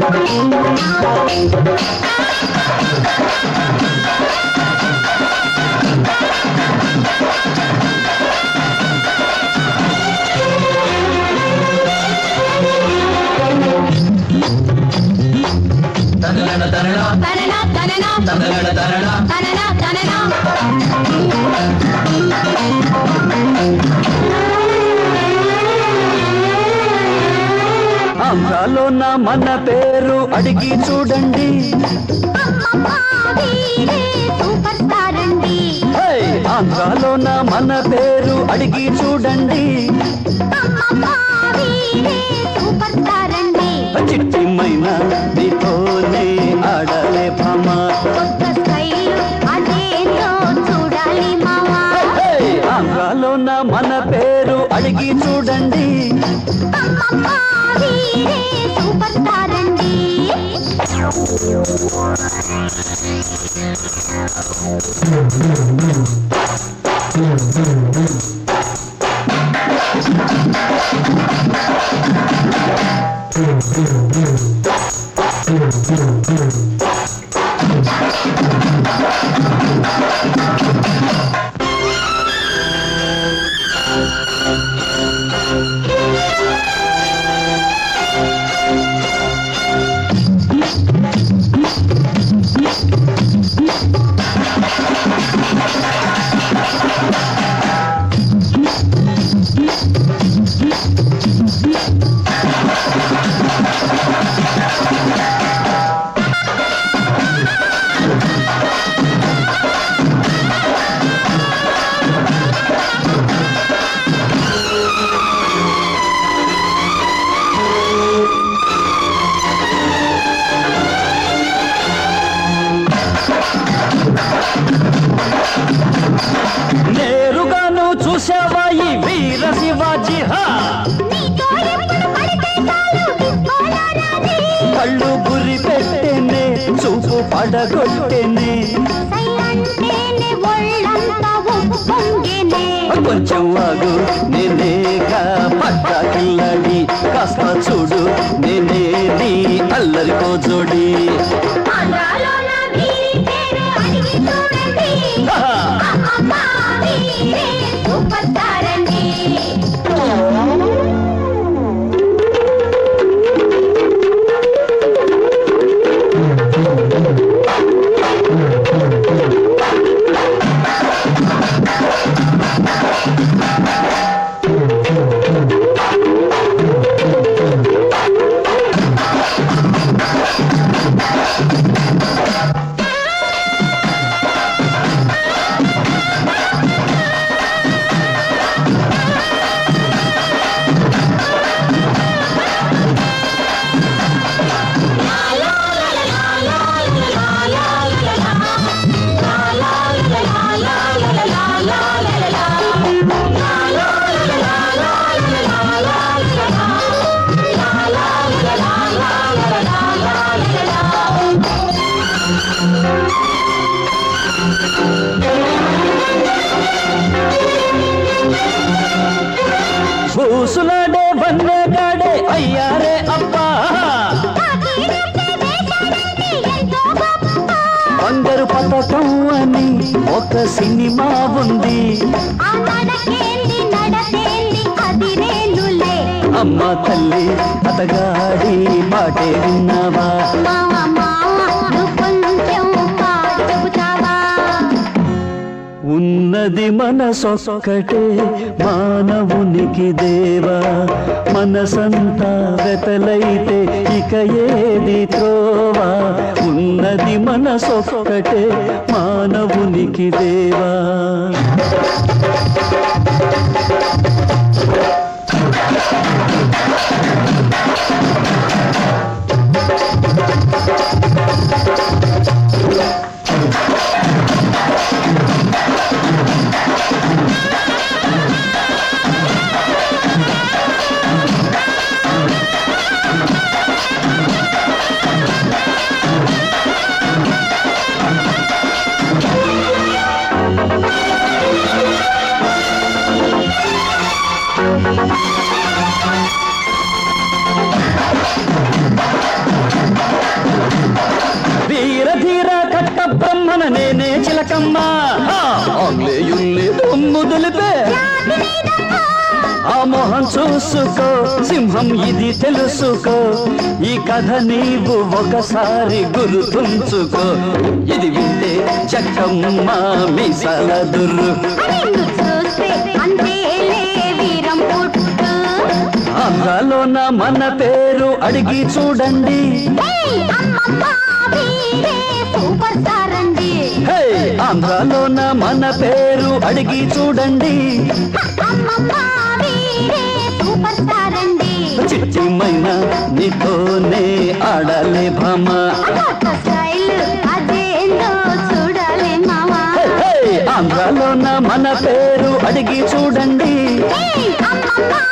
ఆంధ్రాలోన మన పేరు అడిగి చూడండి, ఆంధ్రాలోన మన పేరు అడిగి చూడండి, చిట్టిమైన నీతోనే ఆడలే భామ, ఆంధ్రాలోన మన పేరు అడిగి చూడండి. నేరుగాను చూసావా ఈ వీర శివాజీ, కళ్ళు గురి పెట్టేనే చూపు పడగొట్టేనే, కొంచెం వాగు నేనేగా పట్టా కిల్లడి, కాస్త చూడు నేనే నీ అల్లరికో జోడి. పూసులాడే బన్నగాడే అయ్యారే అబ్బా, బంగారు పథకం అని ఒక సినిమా ఉంది, అమ్మ తల్లి అతగాడి మాటే విన్నావా, ఉన్నది మనసొక్కటే మానవునికి దేవా, మనసంతా వెతలైతే ఇక ఏది త్రోవా, ఉన్నది మనసొక్కటే మానవునికి దేవా. మన నేనే చిలకమ్మ ఆంగ్లేయుల్ని దొమ్ము దులిపే ఆ మొహం చూసుకో సింహం ఇది తెలుసుకో ఈ కథ నీవు ఒకసారి గుర్తుంచుకో ఇది వింటే చక్కమ్మ మీసాల దుర్రు ఆంధ్రాలోన మన పేరు అడిగి చూడండి ఆంధ్రాలోన మన పేరు అడిగి చూడండి చిచ్చిమైన నీతోనే ఆడాలి భామ ఆంధ్రాలోన మన పేరు అడిగి చూడండి